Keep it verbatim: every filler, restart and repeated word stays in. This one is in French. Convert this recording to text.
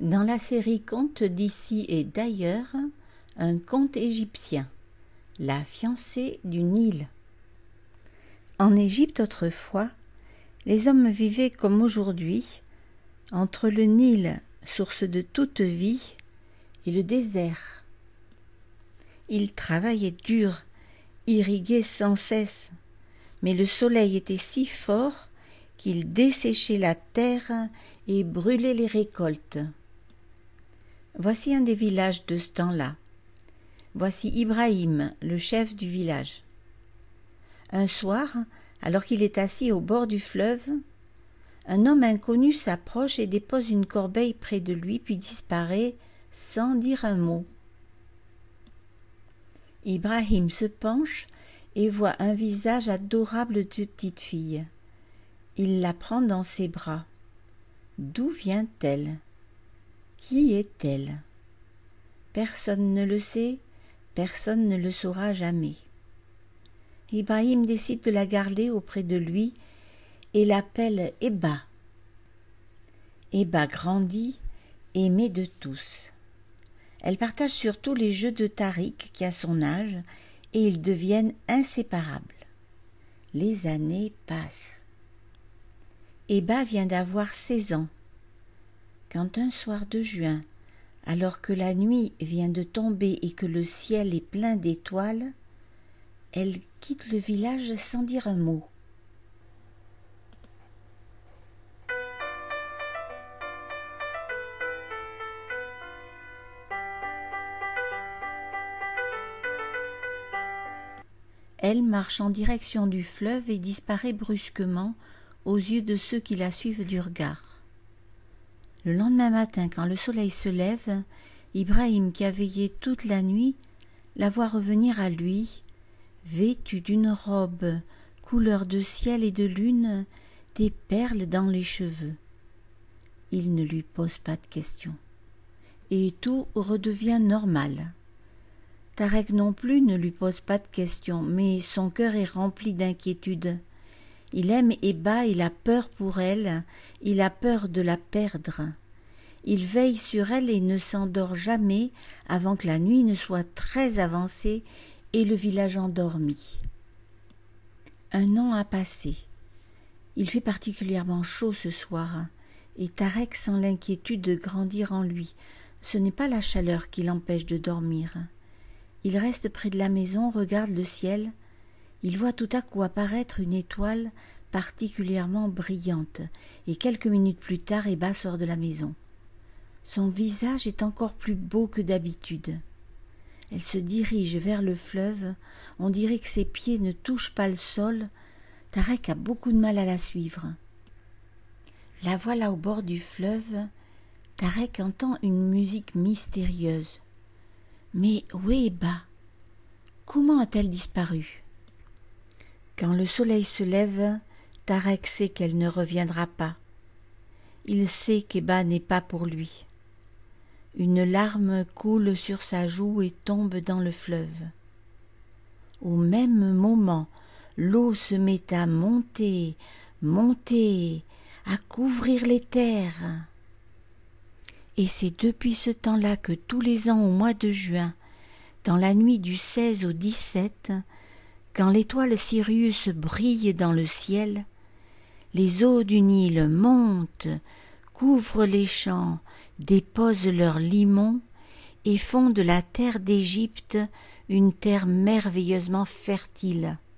Dans la série Contes d'ici et d'ailleurs, un conte égyptien, la fiancée du Nil. En Égypte autrefois, les hommes vivaient comme aujourd'hui, entre le Nil, source de toute vie, et le désert. Ils travaillaient dur, irriguaient sans cesse, mais le soleil était si fort qu'il desséchait la terre et brûlait les récoltes. Voici un des villages de ce temps-là. Voici Ibrahim, le chef du village. Un soir, alors qu'il est assis au bord du fleuve, un homme inconnu s'approche et dépose une corbeille près de lui, puis disparaît sans dire un mot. Ibrahim se penche et voit un visage adorable de petite fille. Il la prend dans ses bras. D'où vient-elle ? Qui est-elle ? Personne ne le sait, personne ne le saura jamais. Ibrahim décide de la garder auprès de lui et l'appelle Eba. Eba grandit, aimée de tous. Elle partage surtout les jeux de Tariq qui a son âge et ils deviennent inséparables. Les années passent. Eba vient d'avoir seize ans. Quand un soir de juin, alors que la nuit vient de tomber et que le ciel est plein d'étoiles, elle quitte le village sans dire un mot. Elle marche en direction du fleuve et disparaît brusquement aux yeux de ceux qui la suivent du regard. Le lendemain matin, quand le soleil se lève, Ibrahim, qui a veillé toute la nuit, la voit revenir à lui, vêtue d'une robe couleur de ciel et de lune, des perles dans les cheveux. Il ne lui pose pas de questions. Et tout redevient normal. Tarek non plus ne lui pose pas de questions, mais son cœur est rempli d'inquiétude. Il aime Eba, il a peur pour elle, il a peur de la perdre. Il veille sur elle et ne s'endort jamais avant que la nuit ne soit très avancée et le village endormi. Un an a passé. Il fait particulièrement chaud ce soir et Tarek sent l'inquiétude grandir en lui. Ce n'est pas la chaleur qui l'empêche de dormir. Il reste près de la maison, regarde le ciel. Il voit tout à coup apparaître une étoile particulièrement brillante, et quelques minutes plus tard, Eba sort de la maison. Son visage est encore plus beau que d'habitude. Elle se dirige vers le fleuve, on dirait que ses pieds ne touchent pas le sol. Tarek a beaucoup de mal à la suivre. La voilà au bord du fleuve. Tarek entend une musique mystérieuse. Mais où est Eba ? Comment a-t-elle disparu ? Quand le soleil se lève, Tarek sait qu'elle ne reviendra pas. Il sait qu'Eba n'est pas pour lui. Une larme coule sur sa joue et tombe dans le fleuve. Au même moment, l'eau se met à monter, monter, à couvrir les terres. Et c'est depuis ce temps-là que tous les ans au mois de juin, dans la nuit du seize au dix-sept, quand l'étoile Sirius brille dans le ciel, les eaux du Nil montent, couvrent les champs, déposent leurs limons et font de la terre d'Égypte une terre merveilleusement fertile.